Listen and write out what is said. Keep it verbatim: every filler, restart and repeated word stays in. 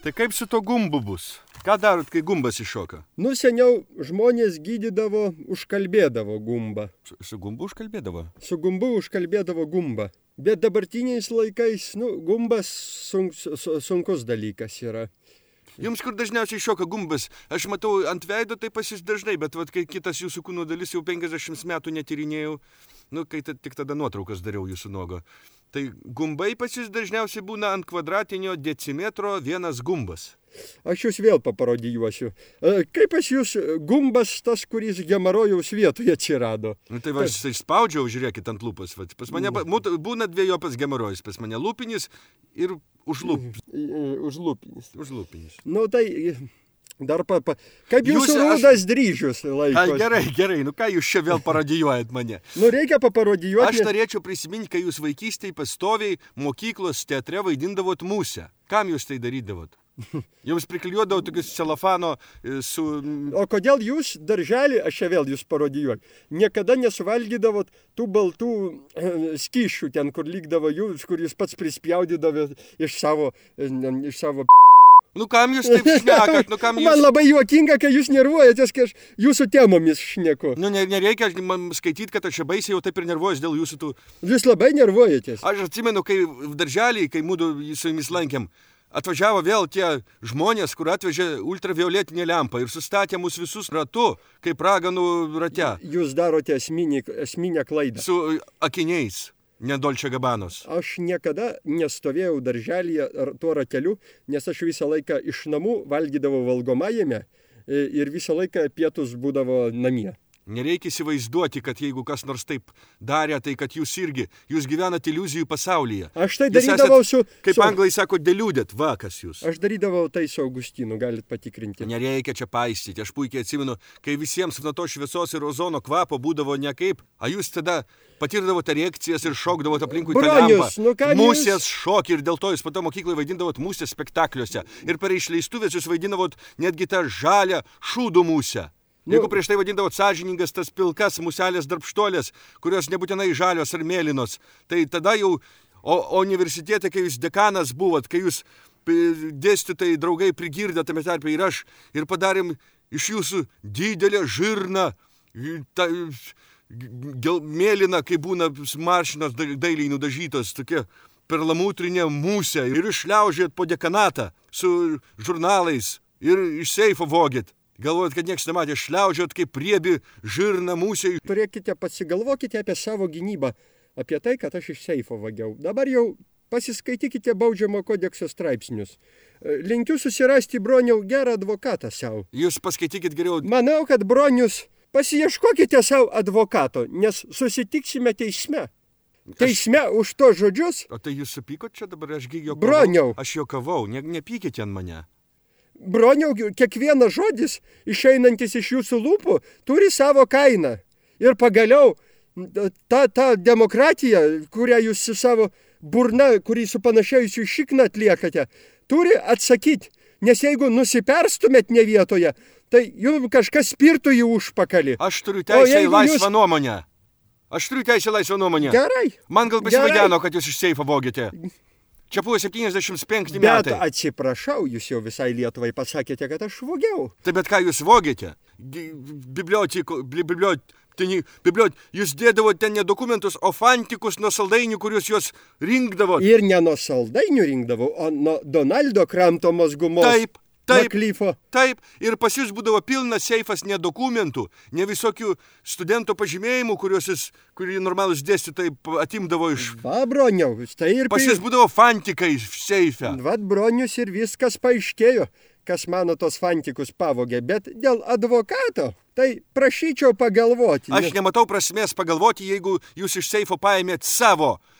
Tai kaip su to gumbu bus? Ką darot, kai gumbas iššoka? Nu, seniau žmonės gydydavo, užkalbėdavo gumbą. Su, su gumbu užkalbėdavo? Su gumbu užkalbėdavo gumbą. Bet dabartiniais laikais, nu, gumbas sunk, sunkus dalykas yra. Jums kur dažniausiai šoka gumbas? Aš matau ant veido tai pas jus dažnai, bet vat, kai kitas jūsų kūno dalis jau penkiasdešimt metų netyrinėjau, nu, kai t- tik tada nuotraukas dariau jūsų nuogo. Tai gumbai pas jus dažniausiai būna ant kvadratinio decimetro vienas gumbas. Aš jūs vėl paparodijuosiu. Kaip pas jūs gumbas tas, kuris hemorojaus vietoje atsirado? Nu, tai va, aš spaudžiau, žiūrėkit ant lūpas. Vat. Pas mane būna dviejopas hemorojus. Pas mane lūpinis ir užlūpinis. Užlūpinis. Užlūpinis. Nu, tai dar pa... pa kaip jūsų Jūs, rūdas aš... dryžius laikosi? Ai, gerai, gerai. Nu, ką jūs čia vėl parodijuojat mane? Nu, reikia paparodijuoti. Aš norėčiau prisiminti, kai jūs vaikystėje pastoviai mokyklos teatre vaidindavot musę. Kam jūs tai darydavot? Jums priklijuodavo tokius celofano su... O kodėl jūs darželį, aš čia vėl jūs parodijuoju, niekada nesuvalgydavot tų baltų skyšių ten, kur lygdavo jūs, kur jūs pats prispjaudydavo iš savo... Iš savo... Nu, kam jūs taip šnekat? Nu, kam jūs... Man labai juokinga, kai jūs nervuojatės, kai aš jūsų temomis šneku. Nu, nereikia man skaityti, kad aš čia baisiai jau taip ir nervuojas dėl jūsų tų... Jūs labai nervuojatės. Aš atsimenu, kai darželį, kai mūdu su jumis lankėm, atvažiavo vėl tie žmonės, kur atvežė ultravioletinę lempą ir sustatė mus visus ratu, kaip raganų rate. Jūs darote esminį, esminę klaidą. Su akiniais, ne Dolce Gabanos. Aš niekada nestovėjau darželyje tuo rateliu, nes aš visą laiką iš namų valgydavau valgomajame ir visą laiką pietus būdavo namie. Nereikia įsivaizduoti, kad jeigu kas nors taip darė, tai kad jūs irgi, jūs gyvenate iliuzijų pasaulyje. Aš tai darydavau su... Kaip su... anglai sako, deluded, va, kas jūs. Aš darydavau tai su Augustinu, galit patikrinti. Nereikia čia paistyti, aš puikiai atsimenu, kai visiems nuo to šviesos ir ozono kvapo būdavo nekaip, a jūs tada patirdavote reakcijas ir šokdavote aplinkui tą lempą. Nu, musės jūs... šokį ir dėl to jūs po to mokykloje vaidindavot musės spektakliuose. Ir per išleistuvės jūs vaidindavot netgi tą žalią šūdų musę. Jeigu prieš tai vadindavot sąžiningas tas pilkas muselės darbštuolės, kurios nebūtinai žalios ar mėlynos, tai tada jau, o, o universitete, kai jūs dekanas buvot, kai jūs dėstytojai draugai prigirdė tame tarpe ir aš, ir padarėm iš jūsų didelę žirną, ta, gel, mėlyną, kai būna maršinos dailiai nudažytos, tokia perlamutrinė musė, ir išliaužėt po dekanatą su žurnalais ir iš seifo vogėt. Galvojat, kad nieks nematė, šliaužiot kaip riebi žirna musė. Turėkite, pasigalvokite apie savo gynybą, apie tai, kad aš iš seifo vagiau. Dabar jau pasiskaitykite baudžiamo kodekso straipsnius. Linkiu susirasti Broniau gerą advokatą savo. Jūs paskaitykit geriau. Manau, kad Bronius, pasiieškokite savo advokato, nes susitiksime teisme. Teisme aš... už to žodžius. O tai jūs supykot čia dabar, aš jokavau. Broniau. Aš jokavau, ne, nepykite ant mane. Broniau, kiekvienas žodis, išeinantis iš jūsų lūpų, turi savo kainą. Ir pagaliau, ta, ta demokratija, kurią jūs su savo burna, kurį supanašėjusiu šikną atliekate, turi atsakyti. Nes jeigu nusiperstumėt ne vietoje, tai jums kažkas spirtų į užpakalį. Aš turiu teisę į laisvą jūs... nuomonę. Aš turiu teisę į laisvą nuomonę. Gerai. Man gal pasivaideno, kad jūs iš seifo vogėte. Čia buvo septyniasdešimt penkti metai. Bet atsiprašau, jūs jau visai Lietuvai pasakėte, kad aš vogiau. Tai bet ką jūs vogėte? Bibliotiko, bibliot, ten, bibliot, jūs dėdavote ten ne dokumentus, o fantikus nuo saldainių, kuriuos jūs rinkdavote. Ir ne nuo saldainių rinkdavau, o nuo Donaldo kramtomos gumos. Taip, taip, Klifo. Taip. Ir pas jūs būdavo pilnas seifas ne dokumentų, ne visokių studento pažymėjimų, kuriuos jis, kurį normalus dėstytojai atimdavo iš... Va, Broniau, tai ir... Pas jūs būdavo fantikai seife. Va, Bronius ir viskas paaiškėjo, kas mano tos fantikus pavogė, bet dėl advokato, tai prašyčiau pagalvoti. Aš nematau prasmės pagalvoti, jeigu jūs iš seifo paėmėt savo